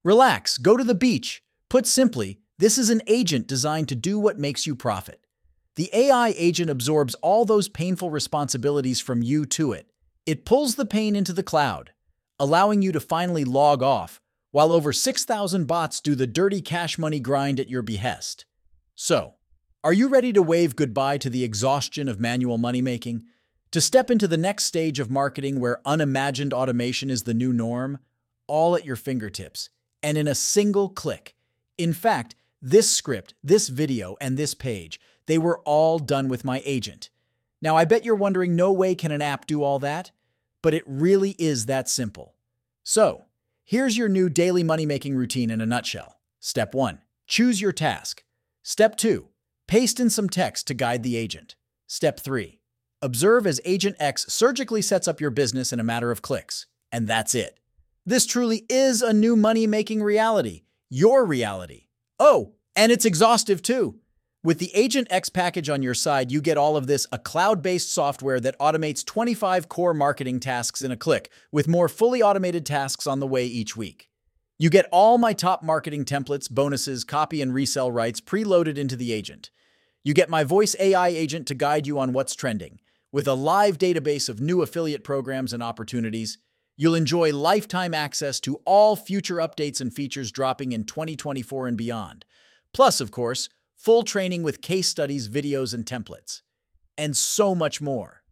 Relax, go to the beach. Put simply, this is an agent designed to do what makes you profit. The AI agent absorbs all those painful responsibilities from you to it. It pulls the pain into the cloud, allowing you to finally log off, while over 6,000 bots do the dirty cash money grind at your behest. So, are you ready to wave goodbye to the exhaustion of manual money making? To step into the next stage of marketing where unimagined automation is the new norm? All at your fingertips, and in a single click. In fact, this script, this video, and this page, they were all done with my agent. Now, I bet you're wondering, no way can an app do all that? But it really is that simple. So, here's your new daily money-making routine in a nutshell. Step 1. Choose your task. Step 2. Paste in some text to guide the agent. Step 3. Observe as Agent X surgically sets up your business in a matter of clicks. And that's it. This truly is a new money-making reality. Your reality. Oh, and it's exhaustive too. With the Agent X package on your side, you get all of this, a cloud-based software that automates 25 core marketing tasks in a click, with more fully automated tasks on the way each week. You get all my top marketing templates, bonuses, copy and resell rights preloaded into the agent. You get my voice AI agent to guide you on what's trending. With a live database of new affiliate programs and opportunities, you'll enjoy lifetime access to all future updates and features dropping in 2024 and beyond. Plus, of course, full training with case studies, videos, and templates. And so much more.